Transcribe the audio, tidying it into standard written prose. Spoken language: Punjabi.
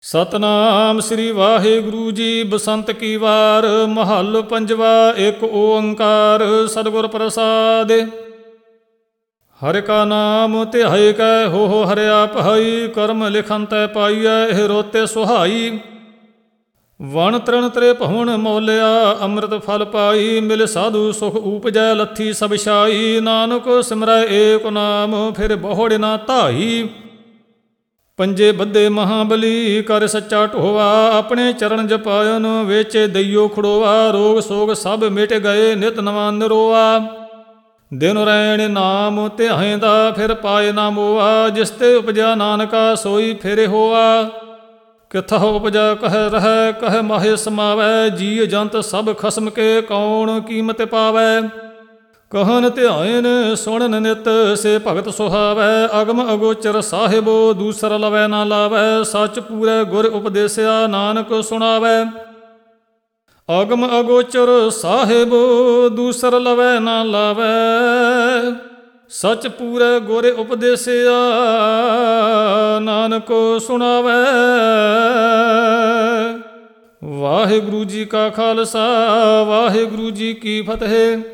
ਸਤਨਾਮ ਸ੍ਰੀ ਵਾਹਿਗੁਰੂ ਜੀ। ਬਸੰਤ ਕੀ ਵਾਰ ਮਹੱਲ ਪੰਜਵਾ। ਇੱਕ ਓੰਕਾਰ ਸਤਿਗੁਰ ਪ੍ਰਸਾਦਿ। ਹਰਿ ਕਾ ਨਾਮ ਧਿਆਏ ਕੈ ਹੋ ਹਰਿਆ ਭਾਈ। ਕਰਮ ਲਿਖਨ ਤੈ ਪਾਈਐ ਇਹ ਰੋਤੇ ਸੁਹਾਈ। ਵਣ ਤ੍ਰਣ ਤ੍ਰੇ ਭਵਨ ਮੋਲਿਆ ਅੰਮ੍ਰਿਤ ਫਲ ਪਾਈ। ਮਿਲ ਸਾਧੂ ਸੁਖ ਊਪਜੈ ਲੱਥੀ ਸਭ ਛਾਈ। ਨਾਨਕ ਸਿਮਰੈ ਏਕ ਨਾਮ ਫਿਰ ਬਹੁੜ ਨਾ ਧਾਈ। ਪੰਜੇ ਬੱਧੇ ਮਹਾਬਲੀ ਕਰ ਸੱਚਾ ਢੋਵਾ। ਆਪਣੇ ਚਰਨ ਜਪਾਇਨ ਵਿੱਚ ਦਈਓ ਖੜੋਆ। ਰੋਗ ਸੋਗ ਸਭ ਮਿਟ ਗਏ ਨਿਤ ਨਵਾਂ ਨਿਰੋਆ। ਦਿਨ ਰੈਣ ਨਾਮ ਧਿਆਇਂਦਾ ਫਿਰ ਪਾਏ ਨਾ ਮੋਆ। ਜਿਸ ਤੇ ਉਪਜਿਆ ਨਾਨਕਾ ਸੋਈ ਫਿਰ ਹੋਆ। ਕਿਥਾ ਉਪਜਾ ਕਹਿ ਰਹਿ ਕਹਿ ਮਾਹੇ ਸਮਾਵੈ। ਜੀ ਜੰਤ ਸਭ ਖਸਮ ਕੇ ਕੌਣ ਕੀਮਤ ਪਾਵੈ। कहन ध्यान सुनन नित से भगत सुहावै। अगम अगोचर साहिबो दूसर लवै ना लावै। सच पूरै गुर उपदेसिया नानक सुनावै। अगम अगोचर साहिबो दूसर लवै ना लावै। सच पूरै गुर उपदेसिया नानक सुनावै। वाहिगुरु जी का खालसा वाहिगुरु जी की फतेह।